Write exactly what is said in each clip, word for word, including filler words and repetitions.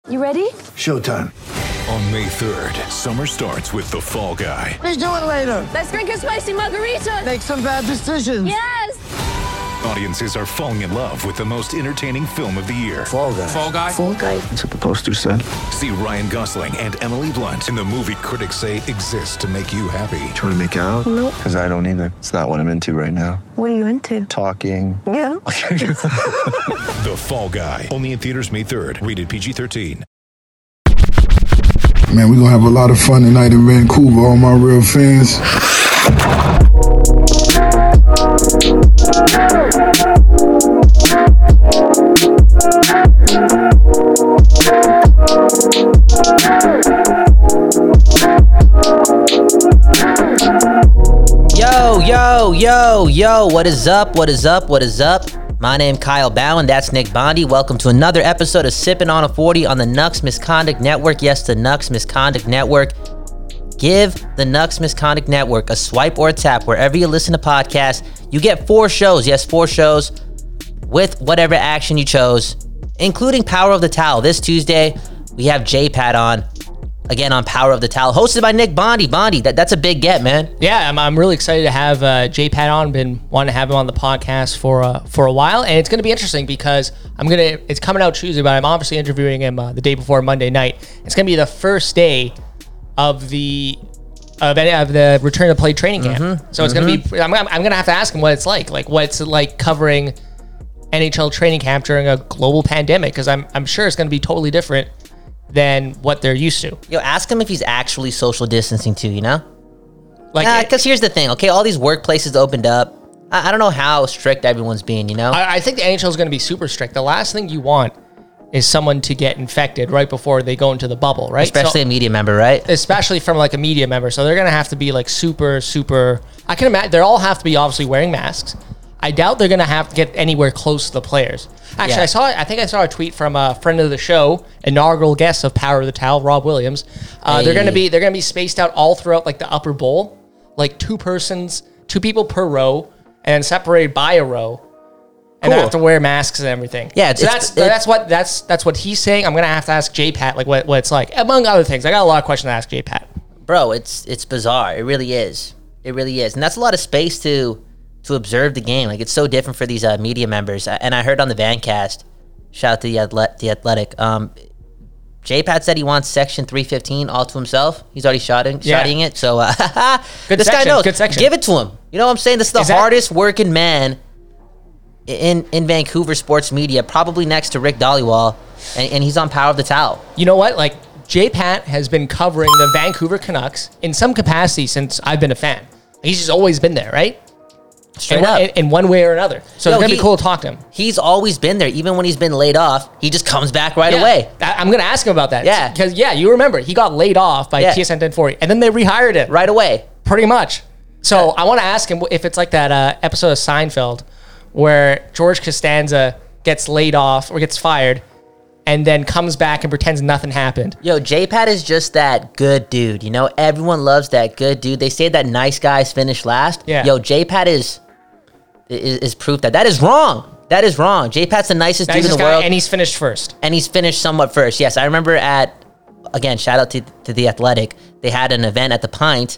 You ready? Showtime. On May third, summer starts with The Fall Guy. Let's do it later. Let's drink a spicy margarita. Make some bad decisions. Yes. Audiences are falling in love with the most entertaining film of the year. Fall Guy. Fall Guy. Fall Guy. That's what the poster said. See Ryan Gosling and Emily Blunt in the movie critics say exists to make you happy. Trying to make it out? Nope. Because I don't either. It's not what I'm into right now. What are you into? Talking. Yeah. The Fall Guy. Only in theaters May third. Rated P G thirteen. Man, we're gonna have a lot of fun tonight in Vancouver, all my real fans. Yo, yo, yo, yo, what is up, what is up, what is up? My name Kyle Bowen, that's Nick Bondi. Welcome to another episode of Sipping on a forty on the Nux Misconduct Network. Yes, the Nux Misconduct Network. Give the Nux Misconduct Network a swipe or a tap wherever you listen to podcasts. You get four shows, yes, four shows with whatever action you chose, including Power of the Towel. This Tuesday, we have J-Pat on, again on Power of the Towel, hosted by Nick Bondi. Bondi, that, that's a big get, man. Yeah, I'm, I'm really excited to have uh, J-Pat on. Been wanting to have him on the podcast for uh, for a while, and it's going to be interesting because I'm gonna. It's coming out Tuesday, but I'm obviously interviewing him uh, the day before Monday night. It's going to be the first day of the of, any, of the return to play training camp. Mm-hmm. So it's mm-hmm. going to be. I'm, I'm going to have to ask him what it's like, like what's it like covering N H L training camp during a global pandemic, because I'm I'm sure it's going to be totally different than what they're used to. Yo, ask him if he's actually social distancing too, you know? Like, because uh, here's the thing, okay? All these workplaces opened up. I, I don't know how strict everyone's being, you know? I, I think the N H L is going to be super strict. The last thing you want is someone to get infected right before they go into the bubble, right? Especially so, a media member, right? Especially from like a media member. So they're going to have to be like super, super... I can imagine, they all have to be obviously wearing masks. I doubt they're going to have to get anywhere close to the players. Actually, yeah. I saw. I think I saw a tweet from a friend of the show, inaugural guest of Power of the Towel, Rob Williams. Uh, hey. They're going to be they're going to be spaced out all throughout like the upper bowl, like two persons, two people per row, and then separated by a row, and cool. They have to wear masks and everything. Yeah, it's, so it's, that's it's, that's what that's that's what he's saying. I'm going to have to ask J-Pat like what, what it's like, among other things. I got a lot of questions to ask J-Pat. Bro, it's it's bizarre. It really is. It really is, and that's a lot of space to. to observe the game. Like, it's so different for these uh, media members. And I heard on the Vancast, shout out to the, athle- the Athletic, um, J-Pat said he wants Section three fifteen all to himself. He's already shotting, yeah. shotting it. So, uh, Good this section, guy knows. Good section. Give it to him. You know what I'm saying? This is the is hardest that- working man in, in Vancouver sports media, probably next to Rick Dhaliwal, and, and he's on Power of the Towel. You know what? Like, J-Pat has been covering the Vancouver Canucks in some capacity since I've been a fan. He's just always been there, right? Straight in, up. In, in one way or another. So Yo, it's going to be cool to talk to him. He's always been there. Even when he's been laid off, he just comes back right yeah. away. I, I'm going to ask him about that. Yeah. Because, yeah, you remember, he got laid off by yeah. T S N ten forty, and then they rehired him. Right away. Pretty much. So yeah. I want to ask him if it's like that uh, episode of Seinfeld where George Costanza gets laid off or gets fired and then comes back and pretends nothing happened. Yo, J-Pat is just that good dude. You know, everyone loves that good dude. They say that nice guys finish last. Yeah. Yo, J-Pat is... Is, is proof that that is wrong. That is wrong. J-Pat's the nicest, nicest dude in the guy, world. And he's finished first. And he's finished somewhat first. Yes, I remember at, again, shout out to, to The Athletic. They had an event at the Pint,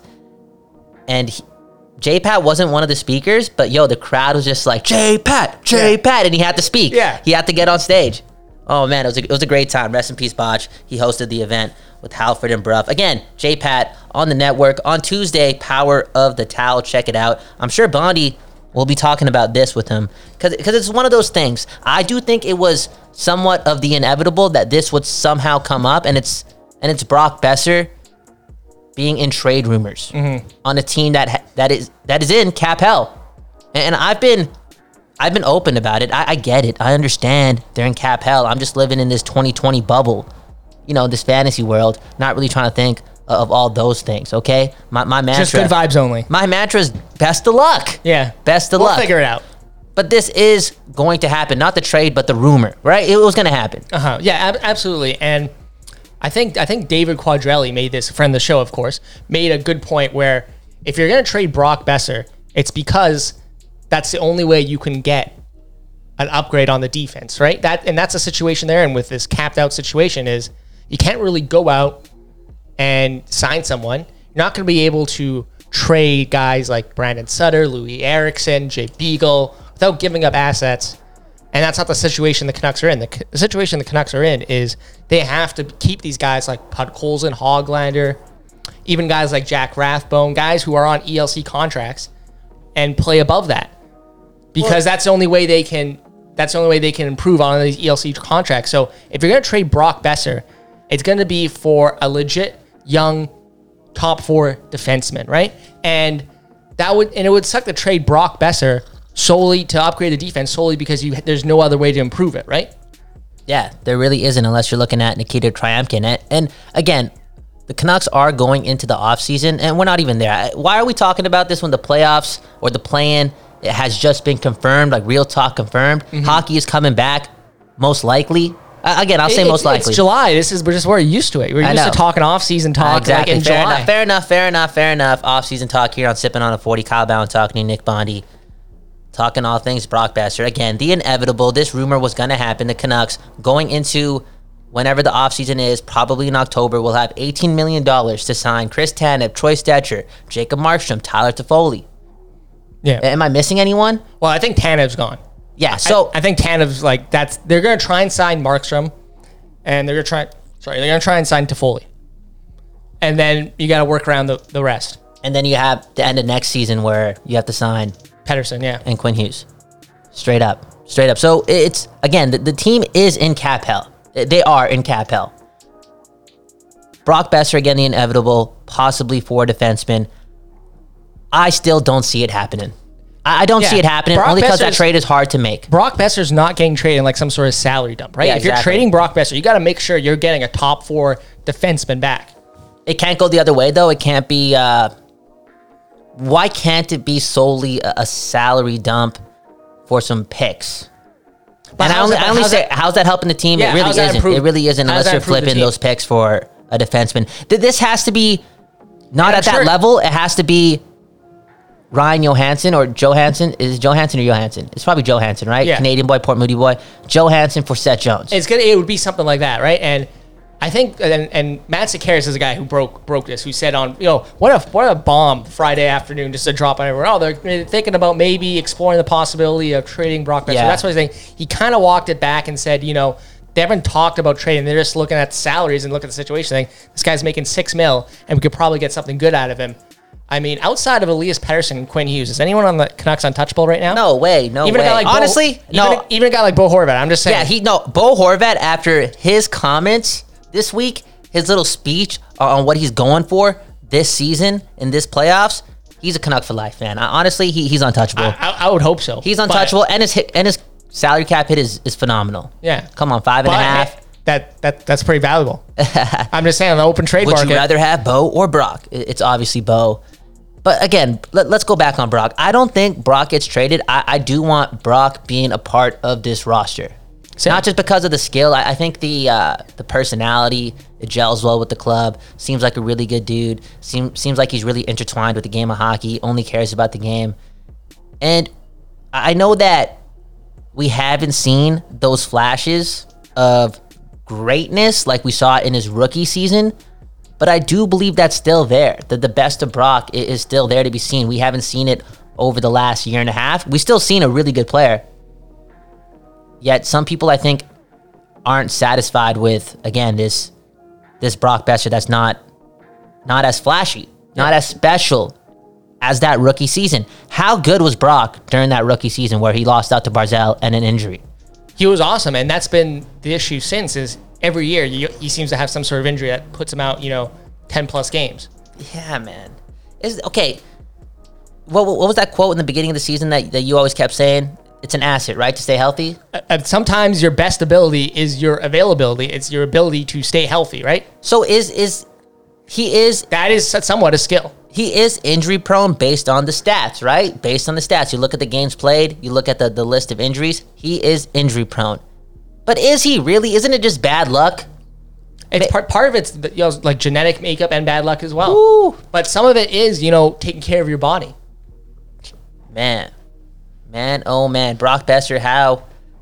and he, J-Pat wasn't one of the speakers, but yo, the crowd was just like, J-Pat, J-Pat, yeah. and he had to speak. Yeah. He had to get on stage. Oh, man, it was a, it was a great time. Rest in peace, Botch. He hosted the event with Halford and Bruff. Again, J-Pat on the network. On Tuesday, Power of the Towel. Check it out. I'm sure Bondi... we'll be talking about this with him because because it's one of those things. I do think it was somewhat of the inevitable that this would somehow come up, and it's and it's Brock Besser being in trade rumors mm-hmm. on a team that that is that is in cap hell, and I've been I've been open about it. I, I get it. I understand they're in cap hell. I'm just living in this twenty twenty bubble, you know, this fantasy world. Not really trying to think of all those things, okay? My my mantra... Just good vibes only. My mantra is best of luck. Yeah. Best of we'll luck. We'll figure it out. But this is going to happen. Not the trade, but the rumor, right? It was going to happen. Uh-huh. Yeah, ab- absolutely. And I think I think David Quadrelli made this, a friend of the show, of course, made a good point where if you're going to trade Brock Besser, it's because that's the only way you can get an upgrade on the defense, right? That and that's a situation there. And with this capped out situation, is you can't really go out and sign someone. You're not going to be able to trade guys like Brandon Sutter, Louis Erickson, Jay Beagle without giving up assets. And that's not the situation the Canucks are in. The, the situation the Canucks are in is they have to keep these guys like Podkolzin, Hoglander, even guys like Jack Rathbone, guys who are on E L C contracts, and play above that. Because well, that's the only way they can that's the only way they can improve on these E L C contracts. So if you're going to trade Brock Besser, it's going to be for a legit young top four defenseman, right? And that would and it would suck to trade Brock Besser solely to upgrade the defense solely because you there's no other way to improve it, right? Yeah, there really isn't unless you're looking at Nikita Triumkin. And, and again, the Canucks are going into the offseason, and we're not even there. Why are we talking about this when the playoffs or the play-in it has just been confirmed, like real talk confirmed? Mm-hmm. Hockey is coming back, most likely. Uh, again, I'll say it, most it's, likely. It's July. This is we're just we're used to it. We're used to talking off-season talk, uh, exactly. Like in fair July. Enough, fair enough, fair enough, fair enough. Off-season talk here on Sipping on a forty. Kyle Bowen talking to Nick Bondy. Talking all things Brock Besser. Again, the inevitable. This rumor was going to happen. The Canucks going into whenever the offseason is, probably in October, will have eighteen million dollars to sign Chris Tanev, Troy Stetcher, Jacob Markstrom, Tyler Toffoli. Yeah. Am I missing anyone? Well, I think Tanev's gone. Yeah, so... I, I think Tanev's like, that's... They're going to try and sign Markstrom, and they're going to try... Sorry, they're going to try and sign Toffoli. And then you got to work around the, the rest. And then you have the end of next season where you have to sign... Pettersson, yeah. And Quinn Hughes. Straight up. Straight up. So it's, again, the, the team is in cap hell. They are in cap hell. Brock Besser, again, the inevitable, possibly for defenseman. I still don't see it happening. I, I don't yeah. see it happening Brock only because that trade is hard to make. Brock Besser's not getting traded in like some sort of salary dump, right? Yeah, if exactly. you're trading Brock Besser, you got to make sure you're getting a top four defenseman back. It can't go the other way, though. It can't be... Uh, why can't it be solely a, a salary dump for some picks? But and I only, that, I only how's say, that, how's that helping the team? Yeah, it really isn't. Improve, it really isn't unless you're flipping those picks for a defenseman. This has to be not yeah, at sure. that level. It has to be Ryan Johansson or Johansson. Is it Johansson or Johansson? It's probably Johansson, right? Yeah. Canadian boy, Port Moody boy. Johansson for Seth Jones. It's gonna. It would be something like that, right? And I think, and, and Matt Sakaris is a guy who broke broke this, who said on, you know, what a what a bomb Friday afternoon, just a drop on everywhere. Oh, they're thinking about maybe exploring the possibility of trading Brock Besser. Yeah. That's what he's saying. He kind of walked it back and said, you know, they haven't talked about trading. They're just looking at salaries and looking at the situation, saying this guy's making six mil, and we could probably get something good out of him. I mean, outside of Elias Pettersson and Quinn Hughes, is anyone on the Canucks untouchable right now? No way, no even way. A guy like Honestly, Bo, no. Even a, even a guy like Bo Horvat, I'm just saying. Yeah, he no Bo Horvat after his comments this week. His little speech on what he's going for this season in this playoffs, he's a Canuck for life, man. Honestly, he, he's untouchable. I, I, I would hope so. He's untouchable, and his hit and his salary cap hit is, is phenomenal. Yeah, come on, five and but, a half. That that that's pretty valuable. I'm just saying, on the open trade Would market. Would you rather have Bo or Brock? It's obviously Bo. But again, let, let's go back on Brock. I don't think Brock gets traded. I, I do want Brock being a part of this roster. Same. Not just because of the skill. I, I think the uh, the personality, it gels well with the club. Seems like a really good dude. Seem, seems like he's really intertwined with the game of hockey. Only cares about the game. And I know that we haven't seen those flashes of greatness like we saw in his rookie season. But I do believe that's still there. That the best of Brock is still there to be seen. We haven't seen it over the last year and a half. We've still seen a really good player. Yet some people, I think, aren't satisfied with, again, this this Brock Besser that's not not as flashy, not as special as that rookie season. How good was Brock during that rookie season where he lost out to Barzal and an injury? He was awesome, and that's been the issue since is every year you, he seems to have some sort of injury that puts him out, you know, ten-plus games. Yeah, man. Is Okay, what, what was that quote in the beginning of the season that, that you always kept saying? It's an asset, right, to stay healthy? Uh, sometimes your best ability is your availability. It's your ability to stay healthy, right? So is is he is... That is somewhat a skill. He is injury prone based on the stats, right? Based on the stats. You look at the games played, you look at the, the list of injuries, he is injury prone. But is he really? Isn't it just bad luck? It's part part of it's, you know, like genetic makeup and bad luck as well. Ooh. But some of it is, you know, taking care of your body. Man. Man, oh man, Brock Besser, how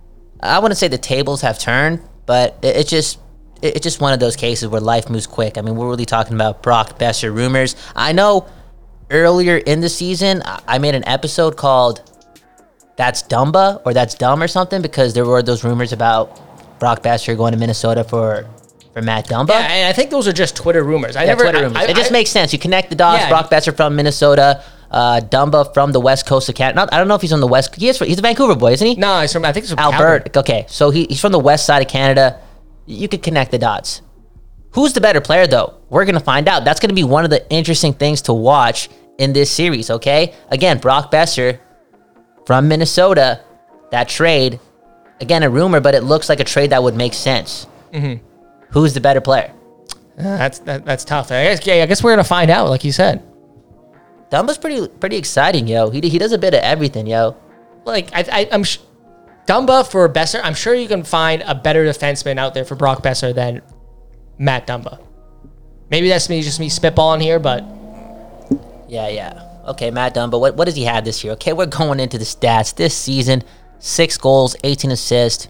I wouldn't say the tables have turned, but it, it's just it, it's just one of those cases where life moves quick. I mean, we're really talking about Brock Besser rumors. I know earlier in the season, I I made an episode called That's Dumba or That's Dumb or something because there were those rumors about Brock Besser going to Minnesota for, for Matt Dumba. Yeah, and I think those are just Twitter rumors. I Yeah, never. Twitter I- rumors. I- it just I- makes sense. You connect the dots. Yeah. Brock Besser from Minnesota, uh, Dumba from the west coast of Canada. Not, I don't know if he's on the west. He is, he's a Vancouver boy, isn't he? No, it's from, I think it's from Alberta. Calgary. Okay, so he, he's from the west side of Canada. You could connect the dots. Who's the better player, though? We're going to find out. That's going to be one of the interesting things to watch in this series, okay? Again, Brock Besser from Minnesota, that trade, again, a rumor, but it looks like a trade that would make sense. Mm-hmm. Who's the better player? Uh, that's that, that's tough. I guess, yeah, I guess we're gonna find out, like you said. Dumba's pretty pretty exciting, yo. He, he does a bit of everything, yo. Like I, I I'm sh- Dumba for Besser. I'm sure you can find a better defenseman out there for Brock Besser than Matt Dumba. Maybe that's me, just me spitballing here, but Yeah, yeah. Okay, Matt Dumba, what, what does he have this year? Okay, we're going into the stats. This season, six goals, eighteen assists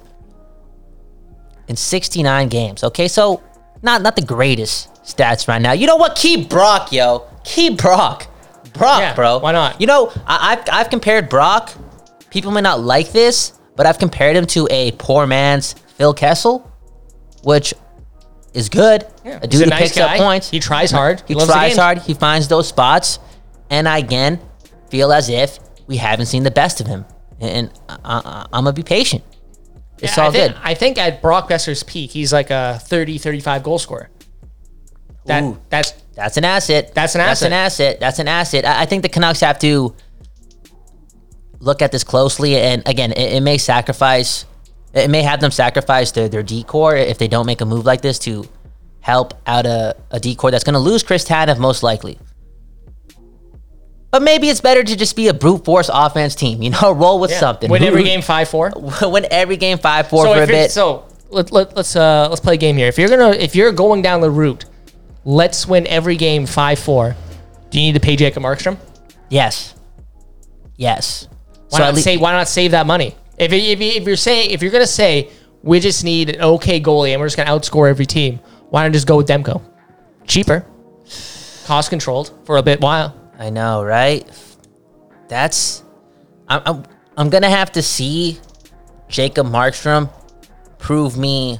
in sixty-nine games. Okay, so not not the greatest stats right now. You know what? Keep Brock, yo. Keep Brock. Brock, Yeah, bro. why not? You know, I, I've, I've compared Brock. People may not like this, but I've compared him to a poor man's Phil Kessel, which is good. yeah, a he's dude a who nice picks guy. up points. He tries hard. He loves the tries game. hard. He finds those spots. And I, again, feel as if we haven't seen the best of him. And I, I, I'm going to be patient. It's Yeah, all I think, good. I think at Brock Besser's peak, he's like a thirty, thirty-five goal scorer. That Ooh. that's That's an asset. That's an That's an asset. That's an asset. I, I think the Canucks have to look at this closely. And again, it, it may sacrifice, it may have them sacrifice their, their decor if they don't make a move like this to help out a, a decor that's going to lose Chris Tanev most likely. But maybe it's better to just be a brute force offense team. You know, roll with yeah. something. Win every game five four. Win every game five four So for a if you're- bit. so let, let, let's uh let's play a game here. If you're gonna if you're going down the route, let's win every game five four. Do you need to pay Jacob Markstrom? Yes. Yes. Why So at not lea- say why not save that money? If you- if, you, if you're saying if you're gonna say we just need an okay goalie and we're just gonna outscore every team, why not just go with Demko? Cheaper, cost controlled for a bit while. I know, right? That's I'm I'm, I'm gonna have to see Jacob Markstrom prove me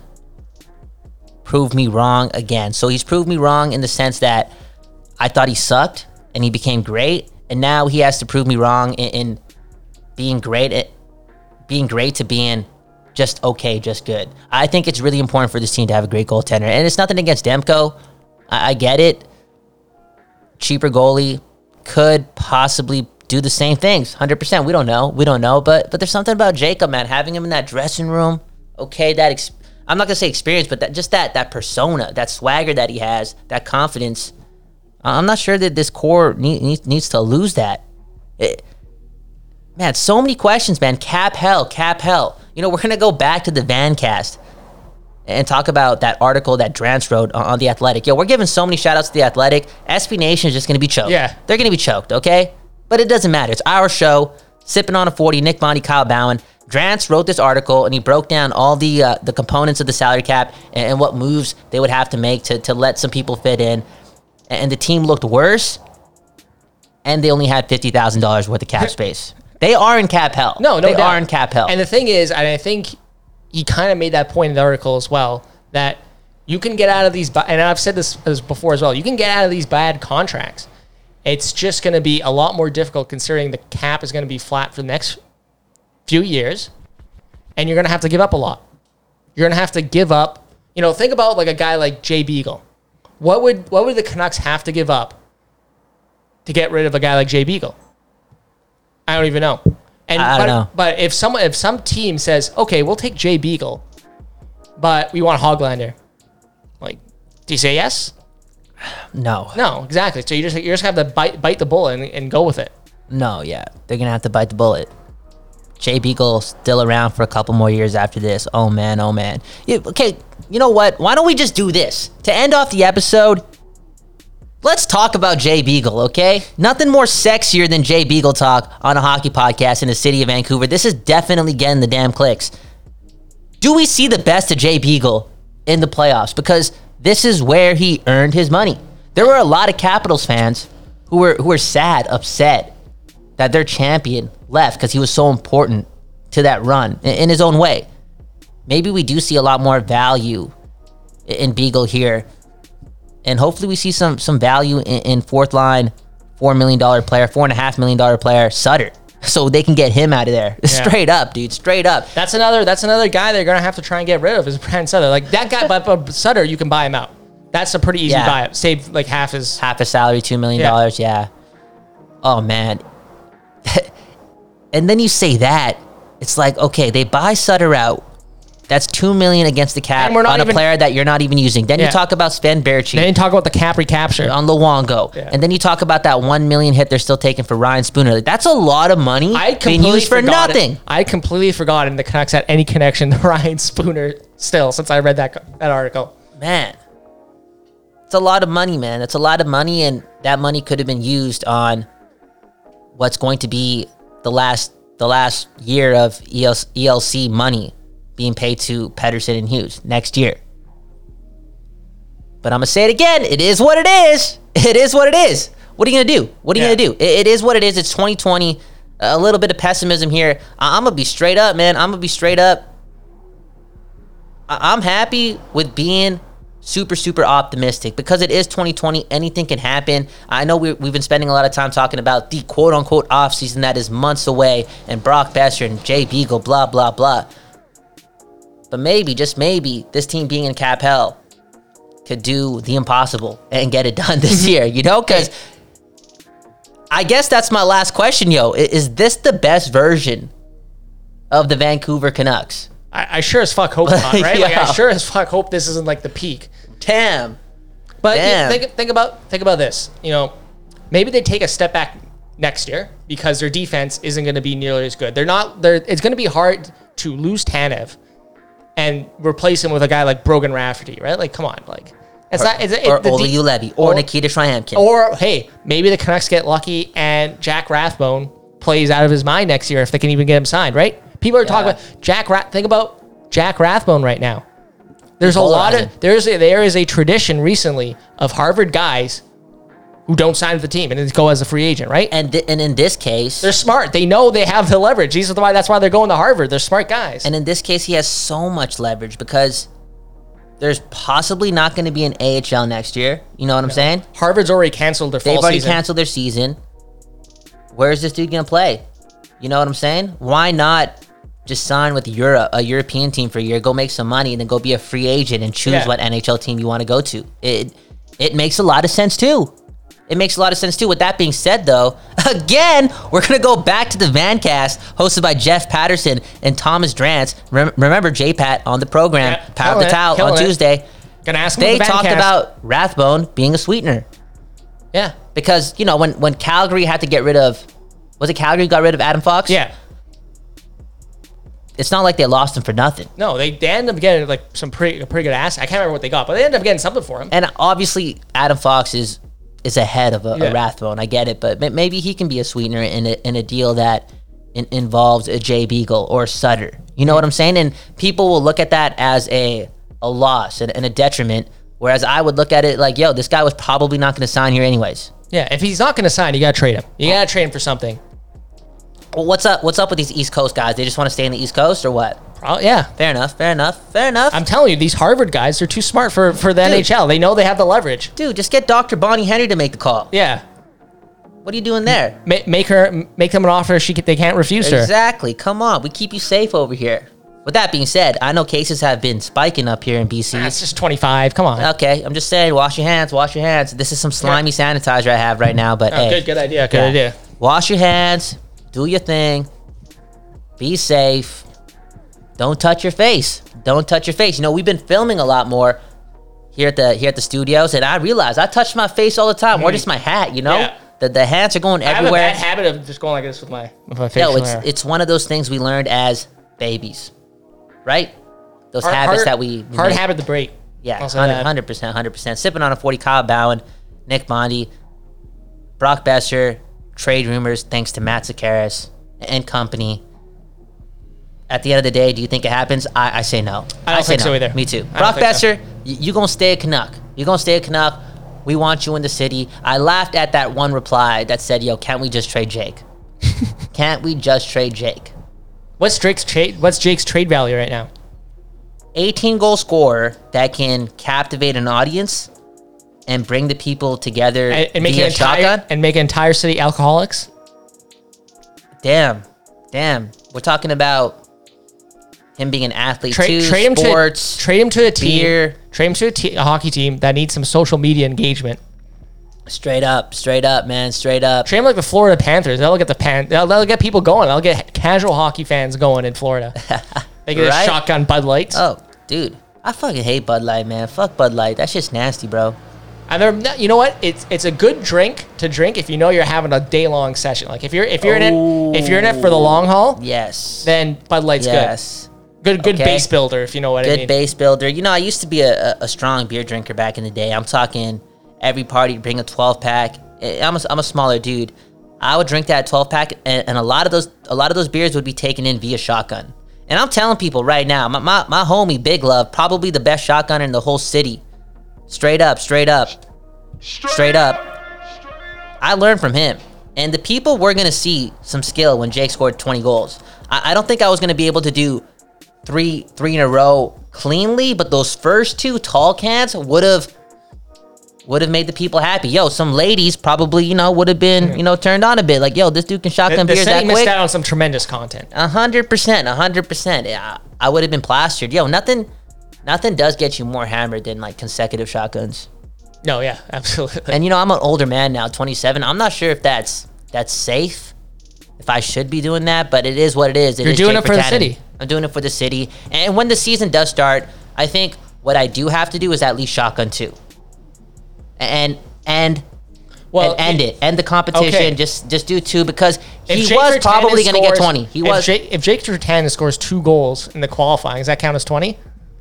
prove me wrong again. So he's proved me wrong in the sense that I thought he sucked and he became great, and now he has to prove me wrong in, in being great at being great to being just okay, just good. I think it's really important for this team to have a great goaltender, and it's nothing against Demko. I, I get it. Cheaper goalie could possibly do the same things. one hundred percent. We don't know. We don't know. But but there's something about Jacob, man. Having him in that dressing room. Okay, that ex- I'm not gonna say experience, but that just that that persona, that swagger that he has, that confidence. I'm not sure that this core need, needs needs to lose that. It, man, so many questions, man. Cap hell, cap hell. You know, we're gonna go back to the Vancast and talk about that article that Drance wrote on, on The Athletic. Yo, we're giving so many shout outs to The Athletic. S B Nation is just going to be choked. Yeah. They're going to be choked, okay? But it doesn't matter. It's our show. Sipping on a forty, Nick Bondi, Kyle Bowen. Drance wrote this article, and he broke down all the uh, the components of the salary cap and, and what moves they would have to make to, to let some people fit in. And the team looked worse, and they only had fifty thousand dollars worth of cap space. They are in cap hell. No, no, They doubt. are in cap hell. And the thing is, and I think he kind of made that point in the article as well, that you can get out of these, and I've said this as before as well, you can get out of these bad contracts. It's just going to be a lot more difficult considering the cap is going to be flat for the next few years, and you're going to have to give up a lot. You're going to have to give up, you know, think about like a guy like Jay Beagle. What would what would the Canucks have to give up to get rid of a guy like Jay Beagle? I don't even know. And I but, don't know. But if someone, if some team says, okay, we'll take Jay Beagle, but we want Hoglander, like, do you say yes? no. No, exactly. So you just you just have to bite bite the bullet and, and go with it. No, yeah. They're going to have to bite the bullet. Jay Beagle still around for a couple more years after this. Oh, man. Oh, man. Yeah, okay, you know what? Why don't we just do this? To end off the episode, let's talk about Jay Beagle, okay? Nothing more sexier than Jay Beagle talk on a hockey podcast in the city of Vancouver. This is definitely getting the damn clicks. do we see the best of Jay Beagle in the playoffs? Because this is where he earned his money. There were a lot of Capitals fans who were who were sad, upset that their champion left because he was so important to that run in, in his own way. Maybe we do see a lot more value in Beagle here, and hopefully we see some some value in, in fourth line, four million dollar player, four and a half million dollar player Sutter, so they can get him out of there. Yeah. Straight up, dude, straight up. That's another that's another guy they're gonna have to try and get rid of is Brandon Sutter. Like that guy, but, but Sutter, you can buy him out. That's a pretty easy Yeah. buy. Save like half his half his salary, two million dollars. Yeah. yeah. Oh man. And then you say that, it's like, okay, they buy Sutter out. That's two million against the cap And we're not on a even- player that you're not even using. Then Yeah. you talk about Sven Berchi Then you talk about the cap recapture. on Luongo, Yeah. and then you talk about that one million hit they're still taking for Ryan Spooner. Like, that's a lot of money I being completely used for forgot it. nothing. I completely forgotten the Canucks had any connection to Ryan Spooner still since I read that that article. Man, it's a lot of money, man. It's a lot of money, and that money could have been used on what's going to be the last the last year of E L C money being paid to Pettersson and Hughes next year. But I'm gonna say it again. It is what it is. It is what it is. What are you gonna do? What are you Yeah. gonna do? It, it is what it is. It's twenty twenty. A little bit of pessimism here. I, I'm gonna be straight up, man. I'm gonna be straight up. I, I'm happy with being super, super optimistic because it is twenty twenty. Anything can happen. I know we, we've been spending a lot of time talking about the quote-unquote offseason that is months away and Brock Besser and Jay Beagle, blah, blah, blah. But maybe, just maybe, this team being in cap hell could do the impossible and get it done this year, you know? Because I guess that's my last question, yo. I- Is this the best version of the Vancouver Canucks? I, I sure as fuck hope not, right? Like Yeah. I sure as fuck hope this isn't like the peak. Damn. But yeah, Damn. think think about think about this. You know, maybe they take a step back next year because their defense isn't going to be nearly as good. They're not. They're. It's going to be hard to lose Tanev and replace him with a guy like Brogan Rafferty, right? Like, come on, like it's not. It's, it, Or the Ola de- Ulevi or, or- Nikita Shryamkin. Or hey, maybe the Canucks get lucky and Jack Rathbone plays out of his mind next year if they can even get him signed, right? People are talking Yeah. about Jack. Rath- think about Jack Rathbone right now. There's a He's lot of polarizing. there's a, there is a tradition recently of Harvard guys who don't sign with the team and then go as a free agent, right? and th- and in this case, They're smart. They know they have the leverage. These are the why. That's why they're going to Harvard. They're smart guys. and in this case, he has so much leverage because there's possibly not going to be an A H L next year. You know what I'm saying? Harvard's already canceled their They've fall already season. canceled their season. Where's this dude going to play? You know what I'm saying? Why not just sign with Europe, a European team for a year, go make some money, and then go be a free agent and choose Yeah. what N H L team you want to go to? It it makes a lot of sense too. It makes a lot of sense too. With that being said, though, again, we're gonna go back to the Vancast, hosted by Jeff Patterson and Thomas Drance. Rem- remember J Pat on the program, Yeah, Power of the killing it, Towel on killing it. Tuesday. Gonna ask them They on the talked Vancast. about Rathbone being a sweetener. yeah, Because, you know, when, when Calgary had to get rid of, was it Calgary who got rid of Adam Fox? yeah. It's not like they lost him for nothing. No, they, they ended up getting like some pretty a pretty good ass. I can't remember what they got, but they ended up getting something for him. And obviously, Adam Fox is is ahead of a, Yeah. a Rathbone. I get it. But ma- maybe he can be a sweetener in a, in a deal that in, involves a Jay Beagle or Sutter. You know what I'm saying? And people will look at that as a, a loss and, and a detriment. Whereas I would look at it like, yo, this guy was probably not going to sign here anyways. Yeah, if he's not going to sign, you got to trade him. You got to trade him for something. Well, what's up? What's up with these East Coast guys? They just want to stay in the East Coast or what? Pro- yeah. Fair enough. Fair enough. Fair enough. I'm telling you, these Harvard guys, they're too smart for, for the N H L. They know they have the leverage. Dude, just get Doctor Bonnie Henry to make the call. Yeah. What are you doing there? Ma- make her make them an offer she can, they can't refuse her. Exactly. Come on. We keep you safe over here. With that being said, I know cases have been spiking up here in B C. That's just twenty-five. Come on. Okay, I'm just saying, wash your hands, wash your hands. This is some slimy sanitizer I have right now, but Oh, hey. good, good idea. Good yeah. idea. Wash your hands, do your thing, be safe. Don't touch your face. Don't touch your face. You know, we've been filming a lot more here at the here at the studios, and I realize I touch my face all the time, or just my hat, you know? Yeah. The the hands are going I have a everywhere. bad habit of just going like this with my with my face. Yo, it's it's one of those things we learned as babies. Right? Those hard, habits hard, that we, we hard make. habit to break. Yeah, I'll say one that. hundred percent, one hundred percent. Sipping on a forty, Kyle Bowen, Nick Bondi, Brock Besser, trade rumors thanks to Matt Zakaris and company. at the end of the day, do you think it happens? I, I say no. I don't say think no. so either. Me too. I don't Brock think so. Besser, y- you gonna stay a Canuck. You're gonna stay a Canuck. We want you in the city. I laughed at that one reply that said, yo, can't we just trade Jake? Can't we just trade Jake? What's Drake's trade? What's Jake's trade value right now? eighteen goal scorer that can captivate an audience and bring the people together And, and make via an entire shotgun. and make an entire city alcoholics. Damn, damn. We're talking about him being an athlete Trade, too. trade him sports, to trade him to a team. beer. Trade him to a, te- a hockey team that needs some social media engagement. Straight up, straight up, man, straight up. Trade him like the Florida Panthers. That'll get the pan. That'll, that'll get people going. That'll get casual hockey fans going in Florida. They get Right? a shotgun Bud Lights. Oh, dude, I fucking hate Bud Light, man. Fuck Bud Light. That shit's nasty, bro. And they're, you know what? It's it's a good drink to drink if you know you're having a day long session. Like if you're if you're in it if you're in it for the long haul, Yes. then Bud Light's yes. good. Good good Okay. base builder if you know what I Good mean. base builder. You know, I used to be a, a, a strong beer drinker back in the day. I'm talking every party bring a twelve pack. I'm a, I'm a smaller dude. I would drink that twelve pack, and, and a lot of those a lot of those beers would be taken in via shotgun. And I'm telling people right now, my, my, my homie Big Love, probably the best shotgunner in the whole city. Straight up, straight up, straight up. I learned from him. And the people were going to see some skill when Jake scored twenty goals. I, I don't think I was going to be able to do three three in a row cleanly, but those first two tall cans would have would have made the people happy. Yo, some ladies probably, you know, would have been, you know, turned on a bit. Like, yo, this dude can The, shotgun the beers city that missed quick. out on some tremendous content. A hundred percent, a hundred percent. Yeah, I would have been plastered. Yo, nothing, nothing does get you more hammered than like consecutive shotguns. No, yeah, absolutely. And you know, I'm an older man now, twenty-seven. I'm not sure if that's that's safe, if I should be doing that, but it is what it is. It You're is doing Jake it for the Virtanen. city. I'm doing it for the city. And when the season does start, I think what I do have to do is at least shotgun two, and and Well, and end it, end the competition. Okay. Just just do two because If he Jake was Virtanen probably going to get scores- twenty. He if was. Jake, if Jake Virtanen scores two goals in the qualifying, does that count as twenty?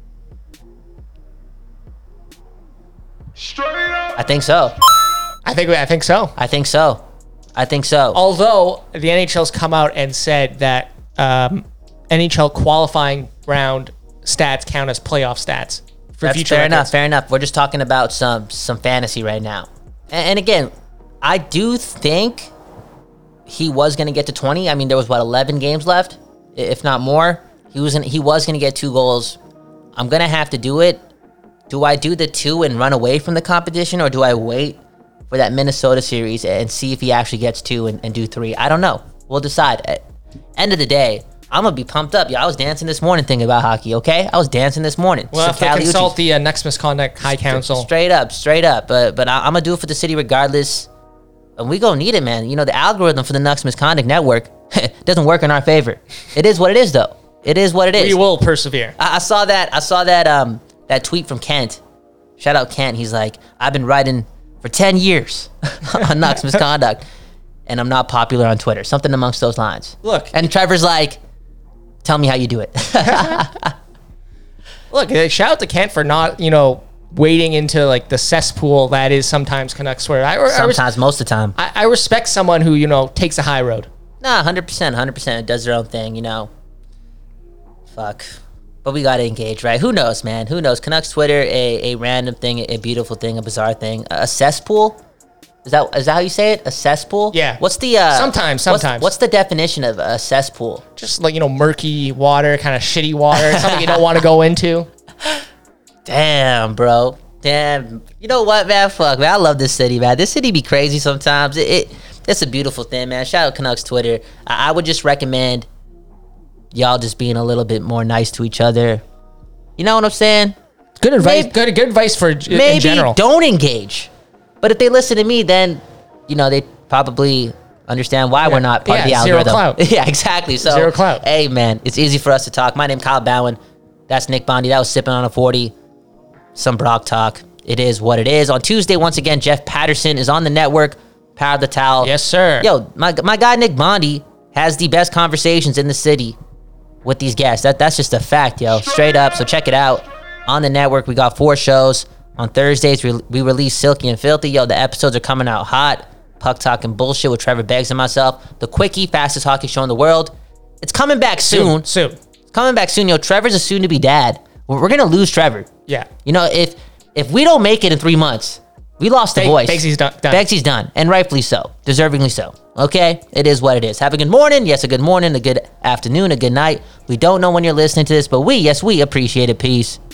I think so. I think I think so. I think so. I think so. Although the N H L's come out and said that um, N H L qualifying round stats count as playoff stats for That's future fair records. enough. Fair enough. We're just talking about some some fantasy right now. And, and again, I do think he was going to get to twenty. I mean, there was what eleven games left, i- if not more. He was in, he was going to get two goals. I'm going to have to do it. Do I do the two and run away from the competition, or do I wait for that Minnesota series and see if he actually gets two and, and do three? I don't know. We'll decide. At end of the day, I'm gonna be pumped up. Yeah, I was dancing this morning thinking about hockey. Okay, I was dancing this morning. We'll have to Caliucci. consult the uh, next misconduct high council. Straight up, straight up. But but I, I'm gonna do it for the city regardless. And we gonna need it, man. You know, the algorithm for the Nux Misconduct Network doesn't work in our favor. It is what it is, though. It is what it is. We will persevere. I, I saw that. I saw that. Um, that tweet from Kent. Shout out Kent. He's like, I've been writing for ten years on Nux Misconduct, and I'm not popular on Twitter. Something amongst those lines. Look, And Trevor's like, tell me how you do it. look. uh, Shout out to Kent for not, you know, wading into like the cesspool that is sometimes Canucks swear. I, I, res- Sometimes, most of the time. I, I respect someone who you know takes a high road. Nah, one hundred percent, one hundred percent. It does their own thing, you know. Fuck. But we got to engage, right? Who knows, man? Who knows? Canucks Twitter, a, a random thing, a beautiful thing, a bizarre thing. A cesspool? Is that is that how you say it? A cesspool? Yeah. What's the... Uh, Sometimes, what's- sometimes. What's, the definition of a cesspool? Just like you know, murky water, kind of shitty water, something you don't want to go into. Damn, bro. Damn. You know what, man? Fuck, man. I love this city, man. This city be crazy sometimes. It, it It's a beautiful thing, man. Shout out Canucks Twitter. I, I would just recommend y'all just being a little bit more nice to each other. You know what I'm saying? Good advice. Maybe- good good advice for in Maybe general. don't engage. But if they listen to me, then, you know, they probably understand why we're not part Yeah, of the zero algorithm. clout. Yeah, exactly. So, Zero clout. Hey, man, it's easy for us to talk. My name Kyle Bowen. That's Nick Bondi. That was Sipping on a forty. Some Brock talk. It is what it is. On Tuesday, once again, Jeff Patterson is on the network. Power of the Towel. Yes, sir. Yo, my, my guy Nick Bondi has the best conversations in the city with these guests. That That's just a fact, yo. Straight up. So check it out. On the network, we got four shows. On Thursdays, we, we release Silky and Filthy. Yo, the episodes are coming out hot. Puck Talking Bullshit with Trevor Beggs and myself. The Quickie, fastest hockey show in the world. It's coming back soon. Soon. Soon. coming back soon. Yo, Trevor's a soon-to-be dad. We're, we're gonna lose Trevor. Yeah. You know, if if we don't make it in three months, we lost the Beg- voice. Begsy's done, done. Begsy's done, and rightfully so, deservingly so. Okay, it is what it is. Have a good morning. Yes, a good morning, a good afternoon, a good night. We don't know when you're listening to this, but we, yes, we appreciate it. Peace.